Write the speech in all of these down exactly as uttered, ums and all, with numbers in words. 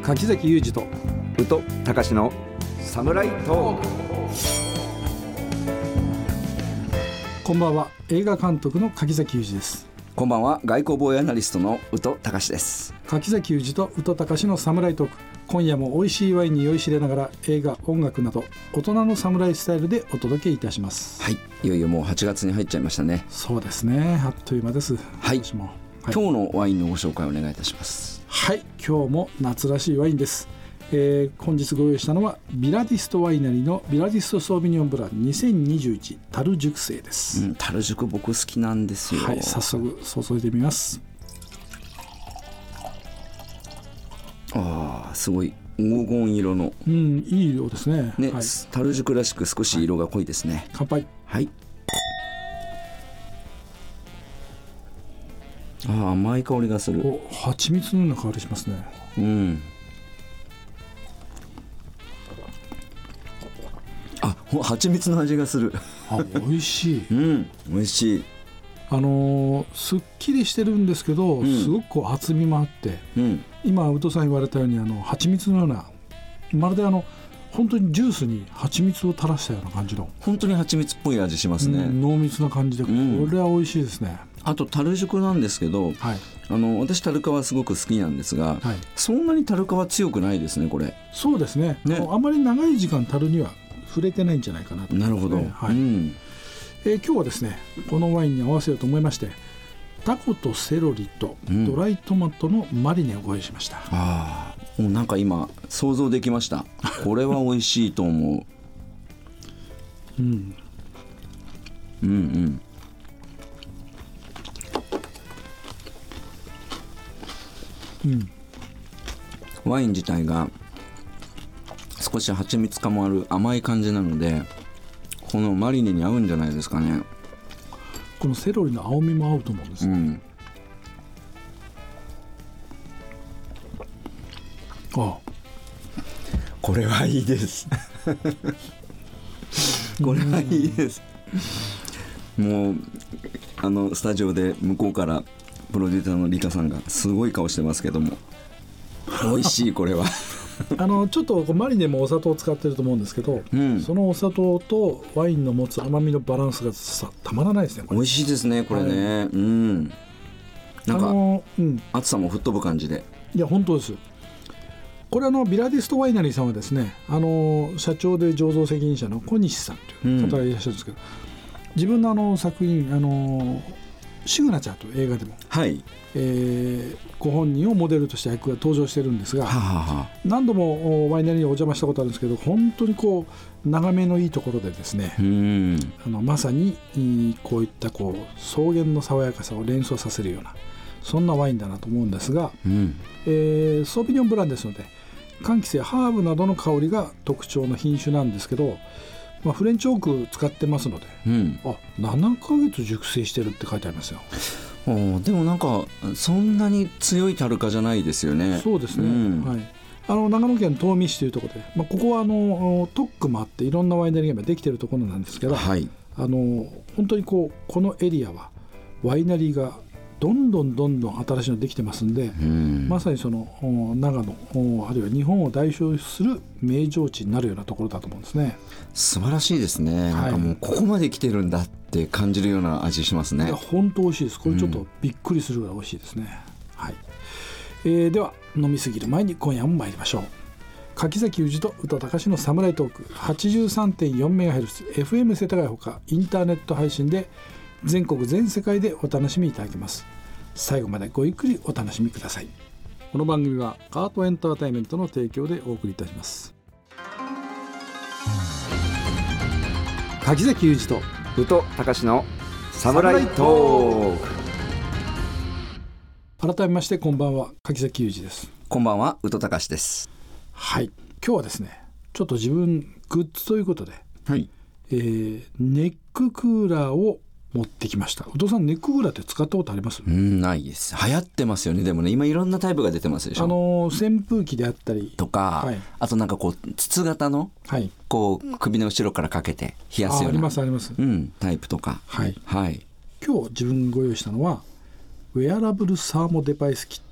柿崎裕二と宇都隆のサムライトーク。 こんばんは。映画監督の柿崎裕二です。 こんばんは。外交防衛アナリストの宇都隆です。 柿崎裕二と宇都隆のサムライトーク。今夜も美味しいワインに酔いしれながら映画、音楽など大人のサムライスタイルでお届けいたします。 はい、いよいよもうはちがつに入っちゃいましたね。 そうですね、あっという間です。 はい、 私も、はい、 今日のワインのご紹介をお願いいたします。 はい、今日も夏らしいワインです。えー、本日ご用意したのはビラディストワイナリーのビラディストソービニョンブランにせんにじゅういち樽熟成です、 うん、樽熟僕好きなんですよ。 はい、早速注いでみます。 あー、すごい黄金色の、 うん、いい色ですね。 ね、 はい、 樽熟らしく少し色が濃いですね。はい、 乾杯。 はい。あー、甘い香りがする。 お、蜂蜜のような香りしますね。 うん。あ、蜂蜜の味がする。 あ、美味しい。 うん、美味しい。 あのー、すっきりしてるんですけど、 うん、 すごくこう厚みもあって、うん、今宇都さん言われたようにあの蜂蜜のような、まるであの本当にジュースに蜂蜜を垂らしたような感じの、 本当に蜂蜜っぽい味しますね、 うん、濃密な感じで、これは美味しいですね、 うん、あと樽熟なんですけど、はい、あの私樽皮すごく好きなんですが、はい、そんなに樽皮強くないですねこれ。 そうです ね, ねあまり長い時間樽には触れてないんじゃないかなと、ね、 なるほど、 はい、 うん、 えー、今日はですねこのワインに合わせようと思いまして、タコとセロリとドライトマトのマリネをご用意しました、うん、 あー、もうなんか今想像できました。これは美味しいと思う、うん、うんうんうん、ワイン自体が少し蜂蜜感もある甘い感じなので、このマリネに合うんじゃないですかね。 このセロリの青みも合うと思うんです、うん、あ、 これはいいですこれはいいです。もうあのスタジオで向こうからプロデューサーのリカさんがすごい顔してますけども、美味しいこれはあのちょっとマリネもお砂糖を使ってると思うんですけど、うん、そのお砂糖とワインの持つ甘みのバランスがさたまらないですね。これ美味しいですねこれね、はい、うん、なんか、あのーうん、暑さも吹っ飛ぶ感じで。 いや本当です。これあのビラディストワイナリーさんはですね、あの社長で醸造責任者の小西さんという方がいらっしゃるんですけど、うん、自分のあの作品あのシグナチャーという映画でも、はい、えー、ご本人をモデルとして役が登場してるんですが、はあはあ、何度もワイナリーにお邪魔したことあるんですけど、本当にこう眺めのいいところでですね、うん、あのまさにこういったこう草原の爽やかさを連想させるようなそんなワインだなと思うんですが、うん、えー、ソービニョンブランですので柑橘やハーブなどの香りが特徴の品種なんですけど、まあ、フレンチオーク使ってますので、うん、あ、ななかげつ熟成してるって書いてありますよ。 でもなんかそんなに強い樽化じゃないですよね。 そうですね、うん、はい、あの長野県東御市というところで、まあ、ここはあの特区もあっていろんなワイナリーができているところなんですけど、はい、あの本当にこうこのエリアはワイナリーがどんどんどんどん新しいのできてますんで、うん、まさにその長野あるいは日本を代表する名城地になるようなところだと思うんですね。 素晴らしいですね、はい、なんかもうここまで来てるんだって感じるような味しますね。 いや本当美味しいです。これちょっとびっくりするぐらい美味しいですね、うん、はい、えー、では飲みすぎる前に今夜も参りましょう。柿崎裕二と宇都隆のサムライトーク はちじゅうさんてんよんメガヘルツ エフエム 世田谷ほかインターネット配信で全国全世界でお楽しみいただけます。最後までごゆっくりお楽しみください。この番組はカートエンターテインメントの提供でお送りいたします。柿崎裕二と宇都隆のサムライトーク。改めましてこんばんは、柿崎裕二です。 こんばんは、宇都隆です。 はい、今日はですねちょっと自分グッズということで、はい、えー、ネッククーラーを持ってきました。宇都さんネッククーラーって使ったことあります？ うん、ないです。流行ってますよね。でもね今いろんなタイプが出てますでしょ。 あの扇風機であったりとか、はい、あとなんかこう筒型の、はい、こう首の後ろからかけて冷やすような あ, ありますあります、うん、タイプとか、 はいはい、今日自分ご用意したのはウェアラブルサーモデバイスキット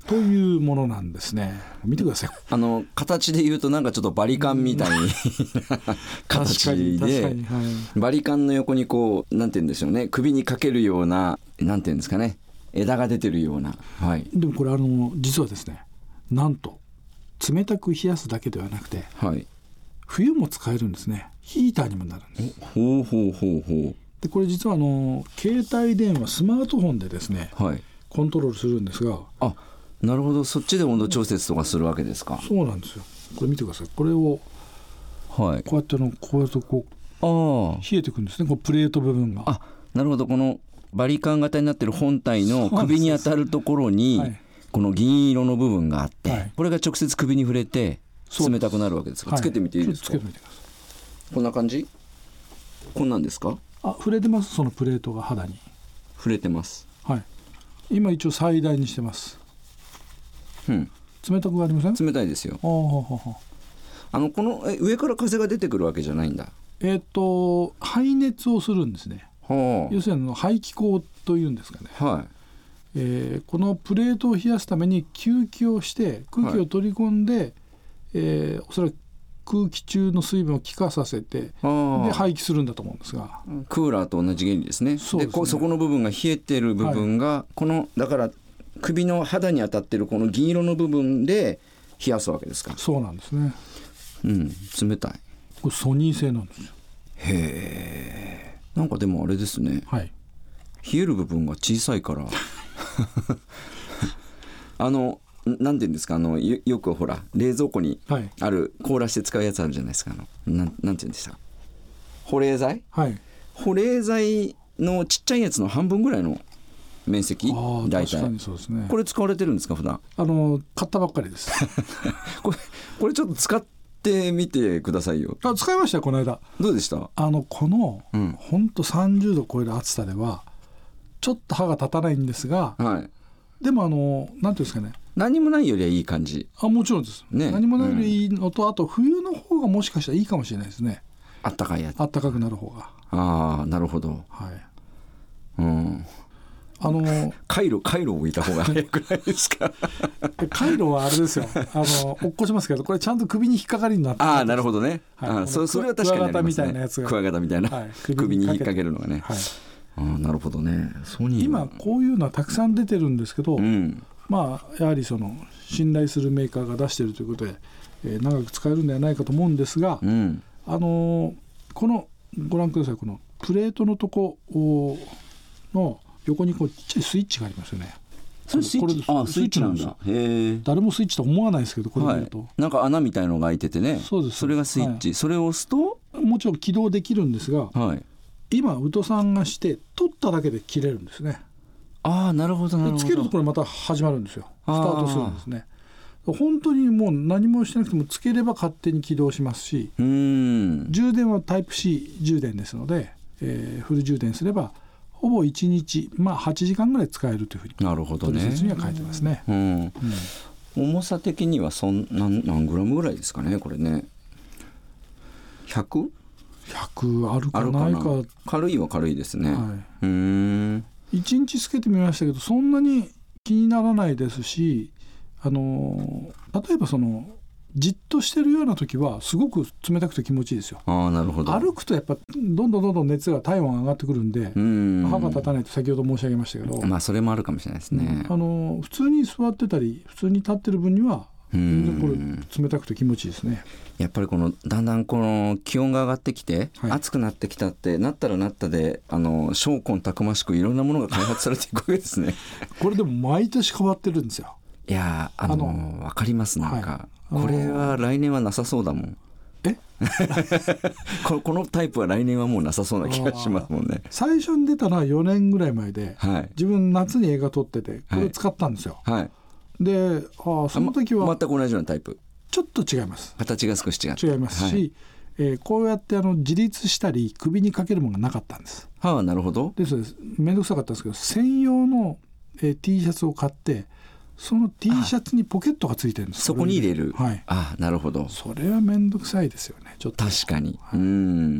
というものなんですね。見てください。 あの形で言うとなんかちょっとバリカンみたいな形で、 はい、 バリカンの横にこうなんて言うんでしょうね、首にかけるようななんて言うんですかね、枝が出てるような、はい、 でもこれあの実はですね、なんと冷たく冷やすだけではなくて、はい、冬も使えるんですね。ヒーターにもなるんです。 ほうほうほうほう。 でこれ実はあの携帯電話スマートフォンでですね、はい、コントロールするんですが、 あ、なるほど、そっちで温度調節とかするわけですか。 そうなんですよ。これ見てください。これをこうやってのこうやってこうあ冷えていくんですね、こうプレート部分が。 あ、なるほど。このバリカン型になっている本体の首に当たるところに、はい、この銀色の部分があって、はい、これが直接首に触れて冷たくなるわけですか。つけてみていいですか。 つけてみてください。こんな感じ。こんなんですか。 あ、触れてます。そのプレートが肌に触れてます。 はい。今一応最大にしてます。うん。冷たくありません？ 冷たいですよ。 あははは。 あのこのえ上から風が出てくるわけじゃないんだ。 えっと排熱をするんですね。はあ、要するに排気口というんですかね。はい。えー、このプレートを冷やすために吸気をして空気を取り込んで、はい、えー、おそらく空気中の水分を気化させてで排気するんだと思うんですが、 クーラーと同じ原理ですね。そうですね。でこそこの部分が冷えてる部分が、はい、このだから首の肌に当たってるこの銀色の部分で冷やすわけですか。 そうなんですね。 うん、冷たい。 これソニー製なんですよ。 へえ。なんかでもあれですね、はい、冷える部分が小さいからあのなんていうんですか、あの よ, よくほら冷蔵庫にある、はい、凍らして使うやつあるじゃないですか。あの な, なんていうんでした、保冷剤、はい、保冷剤のちっちゃいやつの半分ぐらいの面積。大体確かにそうですね。これ使われてるんですか普段。 あの買ったばっかりですこれこれちょっと使ってみてくださいよ。 あ、使いましたこの間。 どうでした。 あのこの、うん、ほんとさんじゅうど超える暑さではちょっと歯が立たないんですが、はい、でもあのなんていうんですかね、 何もないよりはいい感じ。 あ、もちろんです、ね、何もないよりいいのと、うん、あと冬の方がもしかしたらいいかもしれないですね。 あったかいやつ。 あったかくなる方が。 ああ、なるほど。はい。うん。あのカイロカイロを置いた方が早くないですかカイロはあれですよ、あの落っこちますけど、これちゃんと首に引っかかりになって。 ああ、なるほどね、はい、あ そ, それは確かにありますね。クワガタみたいなやつが、クワガタみたいな、はい、首, 首に引っ掛けるのがね、はい、あ、なるほどね。ソニー今こういうのはたくさん出てるんですけど、うん、まあやはりその信頼するメーカーが出しているということで、えー、長く使えるんではないかと思うんですが、うん、あのー、このご覧ください。このプレートのとこの横にこうちっちゃいスイッチがありますよね。 それスイッチ、あ、スイッチなんだ。へえ。 誰もスイッチと思わないですけど、これ見ると、 はい、なんか穴みたいのが開いててね。そうです。それがスイッチ、はい、それを押すともちろん起動できるんですが、はい、今宇都さんがして取っただけで切れるんですね。 ああ、なるほどなるほど。 つけるとこれまた始まるんですよ。スタートするんですね。本当にもう何もしなくてもつければ勝手に起動しますし、うーん、充電はタイプ C 充電ですので、えー、フル充電すればほぼいちにち、まあ、はちじかんぐらい使えるというふうに取説には書いてますね。うん、 うん、重さ的にはそん 何, 何グラムぐらいですかねこれね。 ひゃく? ひゃく あるかないか。 軽いは軽いですね、はい、うーん、 いちにちつけてみましたけどそんなに気にならないですし、あの例えばそのじっとしてるような時はすごく冷たくて気持ちいいですよ。 あ、なるほど。 歩くとやっぱどんどんどんどん熱が体温が上がってくるんで、うん歯が立たないと先ほど申し上げましたけど、 まあそれもあるかもしれないですね、 うん、あの普通に座ってたり普通に立ってる分には全然これ冷たくて気持ちいいですね。 やっぱりこのだんだんこの気温が上がってきて、はい、暑くなってきたってなったらなったで、あの商魂たくましくいろんなものが開発されていくわけですねこれでも毎年変わってるんですよ。 いや、あのあの分かります。なんか、はい、これは来年はなさそうだもん。 えこ, このタイプは来年はもうなさそうな気がしますもんね。 最初に出たのはよねんぐらい前で、はい、自分夏に映画撮っててこれ使ったんですよ、はい、で、あ、その時は全く同じようなタイプ。 ちょっと違います。 形が少し違う違いますし、はい、えー、こうやってあの自立したり首にかけるものがなかったんです。 はあ、なるほど。 ですめんどくさかったんですけど専用の、えー、T シャツを買ってその T シャツにポケットがついてるんです。 そこに入れる、 はい、 あ、なるほど。 それはめんどくさいですよねちょっと。 確かに、 はい、うん、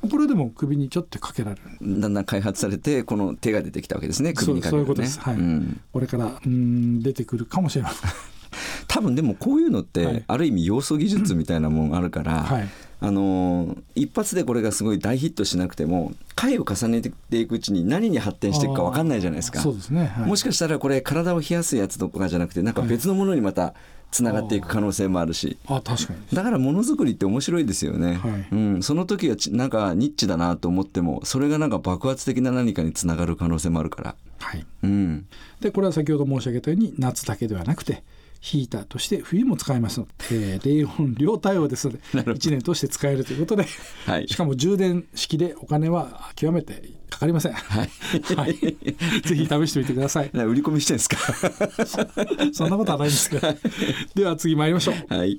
これでも首にちょっとかけられる。 だんだん開発されてこの手が出てきたわけですね、首にかけるね。 そう、そういうことです、はい、うん、これからうん出てくるかもしれません多分でもこういうのって、はい、ある意味要素技術みたいなもんあるから、はい、あの一発でこれがすごい大ヒットしなくても回を重ねていくうちに何に発展していくか分かんないじゃないですか。 そうですね、はい、もしかしたらこれ体を冷やすやつとかじゃなくてなんか別のものにまたつながっていく可能性もあるし、 ああ確かにだからものづくりって面白いですよね、はい、うん、その時はなんかニッチだなと思ってもそれがなんか爆発的な何かにつながる可能性もあるから、 はい、 うん、 でこれは先ほど申し上げたように夏だけではなくてヒーターとして冬も使えますので、えー、冷温両対応ですのでいちねん通して使えるということで、はい、しかも充電式でお金は極めてかかりません、はいはい、ぜひ試してみてください。 売り込みしてんですかそんなことはないんですけどでは次参りましょう。はい、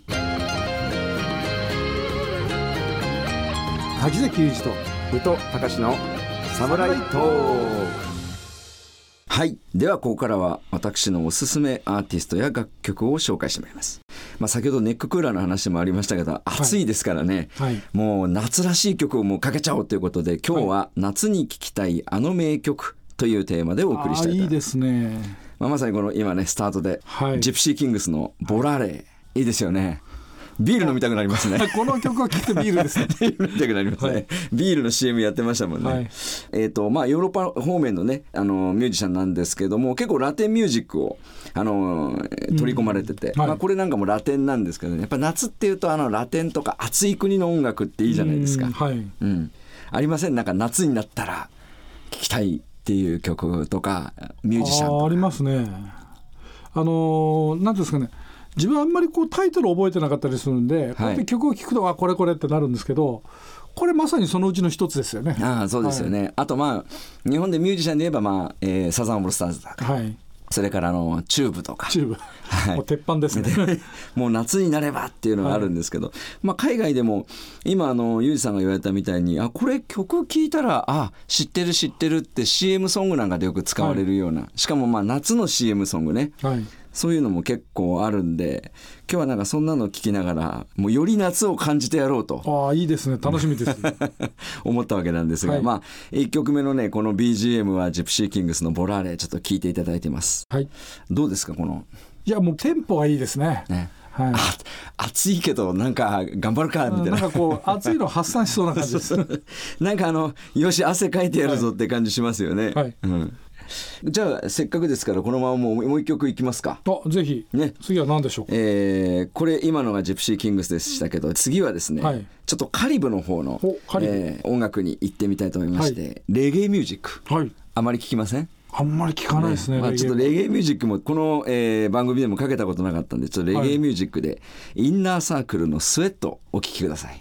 滝崎裕二と宇都隆のサムライトーク。はい、ではここからは私のおすすめアーティストや楽曲を紹介してまいります。まあ、先ほどネッククーラーの話もありましたけど暑いですからね、はいはい、もう夏らしい曲をもうかけちゃおうということで今日は夏に聴きたいあの名曲というテーマでお送りしたいと思います。 いいですね、 まあ、まさにこの今ねスタートで、はい、ジプシーキングスのボラレー、いいですよね。ビール飲みたくなりますねこの曲を聴くとビールですねビール飲みたくなりますね、はい、ビールの シーエム やってましたもんね、はい、えーとまあ、ヨーロッパ方面のねあのミュージシャンなんですけども結構ラテンミュージックをあの取り込まれてて、うんはい、まあ、これなんかもラテンなんですけどね、やっぱ夏っていうとあのラテンとか暑い国の音楽っていいじゃないですか、うんはいうん、ありません？なんか夏になったら聴きたいっていう曲とかミュージシャンとかあ, ありますね。あのなんですかね、自分はあんまりこうタイトル覚えてなかったりするんで、はい、こうやって曲を聴くとあこれこれってなるんですけど、これまさにそのうちの一つですよね。 ああそうですよね、はい、あとまあ日本でミュージシャンで言えば、まあえー、サザンオールスターズとか、はい、それからあのチューブとかチューブ、はい、もう鉄板ですねもう夏になればっていうのがあるんですけど、はい、まあ、海外でも今あのユージさんが言われたみたいにあこれ曲聴いたらあ知ってる知ってるって シーエム ソングなんかでよく使われるような、はい、しかもまあ夏の シーエム ソングね、はい、そういうのも結構あるんで今日はなんかそんなの聞きながらもうより夏を感じてやろうとああいいですね、楽しみです思ったわけなんですが、はい、まあいっきょくめのねこの ビージーエム はジプシーキングスのボラーレちょっと聞いていただいてます、はい、どうですかこの。 いやもうテンポがいいですね、ね、はい、あ暑いけどなんか頑張るかみたいな、 なんかこう暑いの発散しそうな感じですなんかあのよし汗かいてやるぞって感じしますよね、はい、うん、じゃあせっかくですからこのままもうもう一曲いきますか。 あぜひ、ね、次は何でしょうか。 えー、これ今のがジプシーキングスでしたけど次はですね、はい、ちょっとカリブの方の、えー、音楽に行ってみたいと思いまして、はい、レゲエミュージック、はい、あまり聞きません？ あんまり聞かないですね、 ね、まあ、ちょっとレゲエミュージックもこの、えー、番組でもかけたことなかったんでちょっとレゲエミュージックで、はい、インナーサークルのスウェットお聴きください。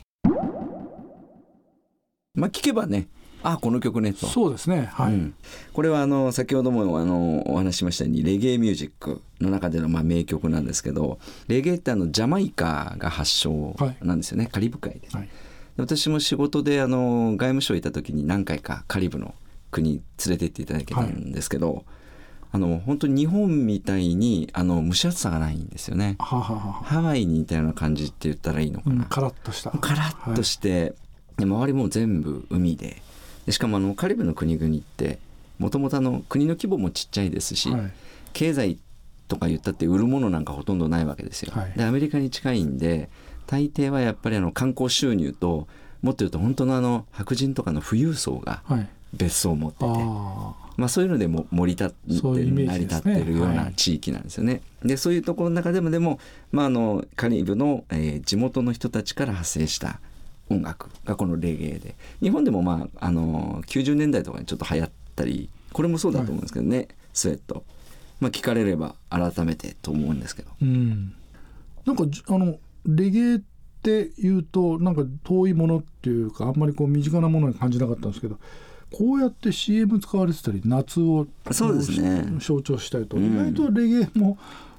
まあ聞けばねあこの曲ねと。 そうですね、はい、うん、これはあの先ほどもあのお話ししましたようにレゲエミュージックの中でのまあ名曲なんですけど、レゲエってあのジャマイカが発祥なんですよね、はい、カリブ海で、はい、私も仕事であの外務省行った時に何回かカリブの国連れて行っていただけたんですけど、はい、あの本当に日本みたいにあの蒸し暑さがないんですよね。はははハワイに似たような感じって言ったらいいのかな、うん、 カラッとしたカラッとして、はい、で周りも全部海で、でしかもあのカリブの国々ってもともと国の規模もちっちゃいですし、はい、経済とか言ったって売るものなんかほとんどないわけですよ、はい、でアメリカに近いんで大抵はやっぱりあの観光収入ともっと言うと本当のあの白人とかの富裕層が別荘を持ってて、はい、あまあ、そういうのでも盛り立って成り立ってるような地域なんですよね。でそういうところの中でもでも、まあ、あのカリブの、えー、地元の人たちから派生した音楽がこのレゲエで、日本でも、まあ、あのきゅうじゅうねんだいとかにちょっと流行ったりこれもそうだと思うんですけどね、はい、スウェット、まあ、聞かれれば改めてと思うんですけど、うん、 なんかあのレゲエっていうとなんか遠いものっていうかあんまりこう身近なものに感じなかったんですけど、こうやって シーエム 使われてたり夏をそうですね象徴したりと、うん、意外とレゲエも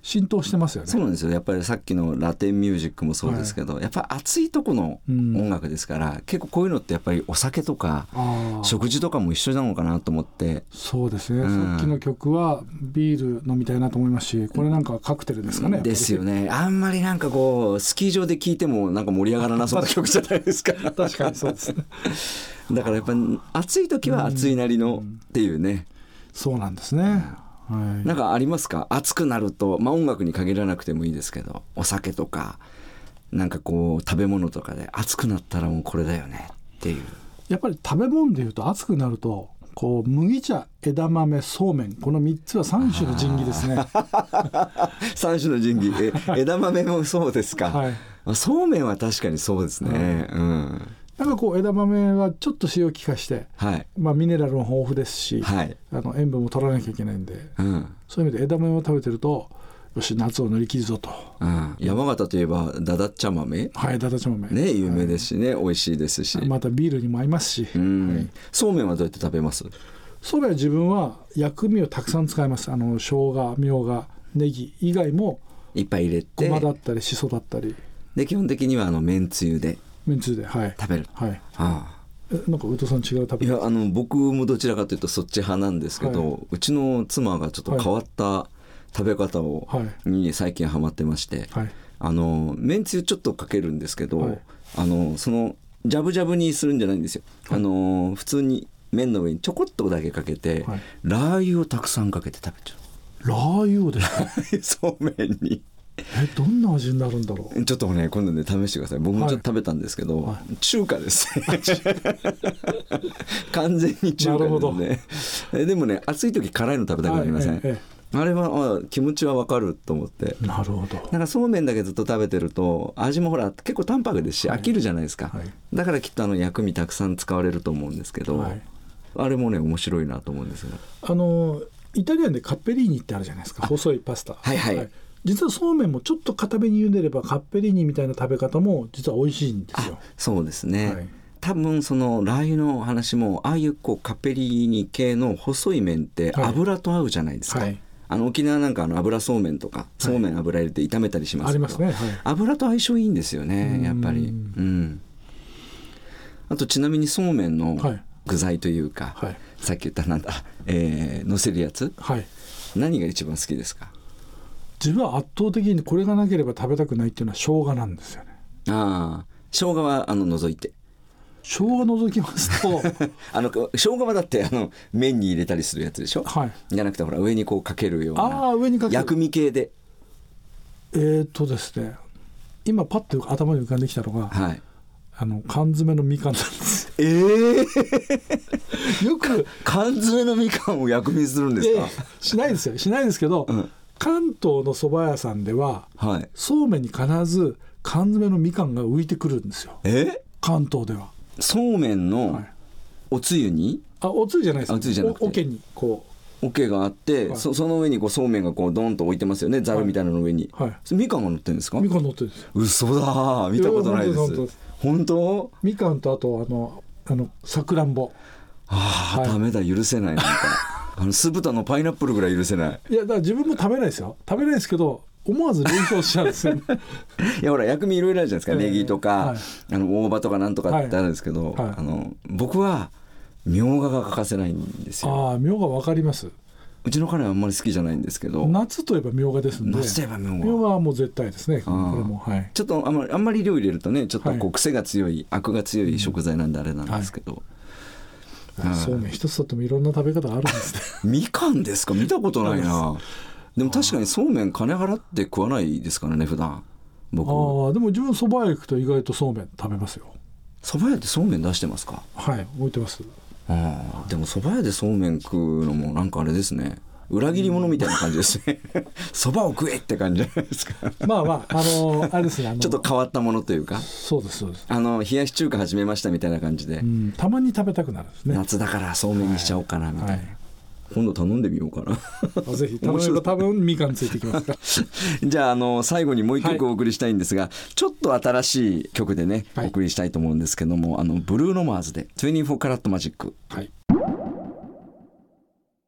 浸透してますよね。 そうなんですよ。やっぱりさっきのラテンミュージックもそうですけど、はい、やっぱり暑いとこの音楽ですから、うん、結構こういうのってやっぱりお酒とか食事とかも一緒なのかなと思って。 そうですね、うん、さっきの曲はビール飲みたいなと思いますし、これなんかカクテルですかね。 ですよね。あんまりなんかこうスキー場で聴いてもなんか盛り上がらなそうな曲じゃないですか。 確かにそうですね。 だからやっぱり暑い時は暑いなりのっていうね、うん、 そうなんですね。はい、 なんかありますか？暑くなると、まあ、音楽に限らなくてもいいですけど、お酒とかなんかこう食べ物とかで暑くなったらもうこれだよねっていう。 やっぱり食べ物でいうと暑くなるとこう麦茶、枝豆、そうめん、このみっつはさん種の神器ですね。 さん種の神器。え枝豆もそうですか、はい、そうめんは確かにそうですね、うんうん、 なんかこう枝豆はちょっと塩を効かして、はい、まあ、ミネラルも豊富ですし、はい、あの塩分も取らなきゃいけないんで、うん、そういう意味で枝豆を食べてるとよし夏を乗り切るぞと、 うん、山形といえばだだっ茶豆、 はい、だだっ茶豆ね、有名ですしね、はい、美味しいですし、 またビールにも合いますし、うん、 はい、そうめんはどうやって食べます？ そうめんは自分は薬味をたくさん使います。あの生姜、みょうが、ネギ以外もいっぱい入れて、 ごまだったりしそだったりで、基本的にはあのめんつゆでめんつゆで、はい、 食べる、 はい、はあ、えなんか宇藤さん違う食べ方？ いや、あの僕もどちらかというとそっち派なんですけど、はい、うちの妻がちょっと変わった食べ方を、はい、に最近ハマってまして、はい、あのめんつゆちょっとかけるんですけど、はい、あのそのジャブジャブにするんじゃないんですよ、はい、あの普通に麺の上にちょこっとだけかけて、はい、ラー油をたくさんかけて食べちゃう。 ラー油をですか？ そうめんに。 えどんな味になるんだろう。 ちょっとね今度ね試してください。僕もちょっと食べたんですけど、はい、中華です完全に中華ですね。えでもね暑い時辛いの食べたくなりません？はい、ええ、あれはあ気持ちはわかると思って。 なるほど。 なんかそうめんだけずっと食べてると味もほら結構淡白ですし、はい、飽きるじゃないですか、はい、だからきっとあの薬味たくさん使われると思うんですけど、はい、あれもね面白いなと思うんですが、 あのイタリアンでカッペリーニってあるじゃないですか、細いパスタ。 はいはい、はい、 実はそうめんもちょっと固めに茹でればカッペリーニみたいな食べ方も実は美味しいんですよ。 そうですね、はい、多分そのラー油の話もああいうこうカッペリーニ系の細い麺って油と合うじゃないですか、はいはい、あの沖縄なんかあの油そうめんとかそうめん油入れて炒めたりしますけど、はい、ありますね、はい、油と相性いいんですよねやっぱり。うん、あとちなみにそうめんの具材というか、はい、さっき言ったなんだ、えー、乗せるやつ、はい、何が一番好きですか？ 自分は圧倒的にこれがなければ食べたくないっていうのは生姜なんですよね。 ああ、生姜はあの除いて。 生姜除きますとあの生姜はだってあの麺に入れたりするやつでしょ、はい、じゃなくてほら上にこうかけるような、 あ上にかける薬味系で。 えーっとですね今パッと頭に浮かんできたのが、はい、あの缶詰のみかんなんです。 えー、よく缶詰のみかんを薬味にするんですか？えー、 しないですよしないですけど、うん、関東の蕎麦屋さんでは、はい、そうめんに必ず缶詰のみかんが浮いてくるんですよ。え関東ではそうめんのおつゆに、 はい、あおつゆじゃないです。 おつゆじゃなくておけにこうおけがあって、はい、そ, その上にこうそうめんがこうドンと置いてますよね、ざるみたいなの上に、はいはい、みかんが乗ってるんですか？ みかん乗ってるんです。 嘘だ、見たことないです。本当？ みかんとあとあのあのさくらんぼ。 ああ、はい、ダメだ許せないなんかあの酢豚のパイナップルぐらい許せない。 いやだから自分も食べないですよ食べないですけど思わず連想しちゃうんですよ、ね、 いやほら薬味いろいろあるじゃないですか、えー、ネギとか、はい、あの大葉とかなんとかってあるんですけど、はいはい、あの僕はみょうがが欠かせないんですよ。 ああみょうが分かります。 うちの彼はあんまり好きじゃないんですけど、 夏といえばみょうがですんで、 夏といえばみょうがみょうがはもう絶対ですね。これも、はい、 ちょっとあんまり、あんまり量入れるとねちょっとこう癖が強い、はい、アクが強い食材なんであれなんですけど、 はい、そうめん一つとってもいろんな食べ方があるんですねみかんですか？見たことないなでも確かにそうめん金払って食わないですからね普段僕。 ああでも自分蕎麦屋行くと意外とそうめん食べますよ。 蕎麦屋ってそうめん出してますか？ はい置いてます。 あでも蕎麦屋でそうめん食うのもなんかあれですね、裏切り者みたいな感じですね蕎麦を食えって感じじゃないですかまあまああのあれですねあのちょっと変わったものというか。 そうですそうです。 あの冷やし中華始めましたみたいな感じで、うん、たまに食べたくなるんですね。 夏だからそうめんにしちゃおうかなみたいな、はいはい、今度頼んでみようかなぜひ頼めば多分みかんついてきますかじゃあ、あの最後にもう一曲お送りしたいんですが、はい、ちょっと新しい曲でね、はい、お送りしたいと思うんですけども、あのブルーノマーズでにじゅうよんカラットマジック、はい。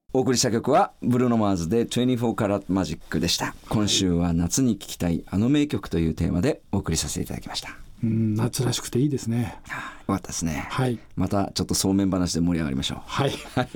お送りした曲はブルーノマーズでにじゅうよんカラットマジックでした。今週は夏に聴きたいあの名曲というテーマでお送りさせていただきました。 うん、夏らしくていいですね。 よかったですね、 はい、 またちょっとそうめん話で盛り上がりましょう。 はい、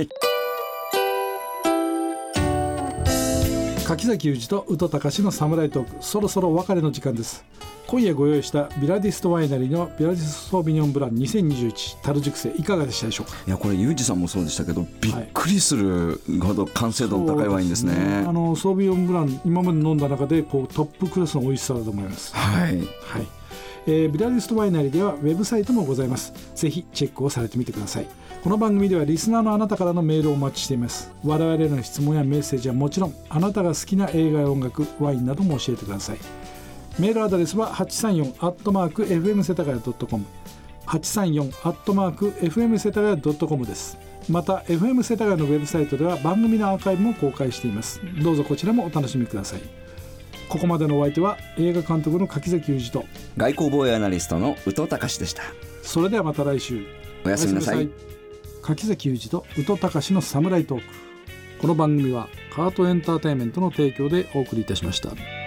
柿崎裕二と宇都隆のサムライトーク、そろそろお別れの時間です。今夜ご用意したビラディストワイナリーのビラディストソービニョンブランにせんにじゅういち樽熟成いかがでしたでしょうか。 いやこれユージさんもそうでしたけどびっくりするほど完成度の高いワインですね。 そうですね、あのソービニョンブラン今まで飲んだ中でこうトップクラスの美味しさだと思います。 はい、 はい、えー、ビラディストワイナリーではウェブサイトもございます。ぜひチェックをされてみてください。この番組ではリスナーのあなたからのメールをお待ちしています。我々への質問やメッセージはもちろん、あなたが好きな映画や音楽、ワインなども教えてください。メールアドレスは はちさんよん アットマーク エフエム 世田谷 ドットコム はちさんよん アットマーク エフエム 世田谷 ドットコム です。また エフエム 世田谷のウェブサイトでは番組のアーカイブも公開しています。どうぞこちらもお楽しみください。ここまでのお相手は映画監督の柿崎裕二と外交防衛アナリストの宇都隆でした。 それではまた来週おやすみなさい。 柿崎裕二と宇都隆のサムライトーク。この番組はカートエンターテインメントの提供でお送りいたしました。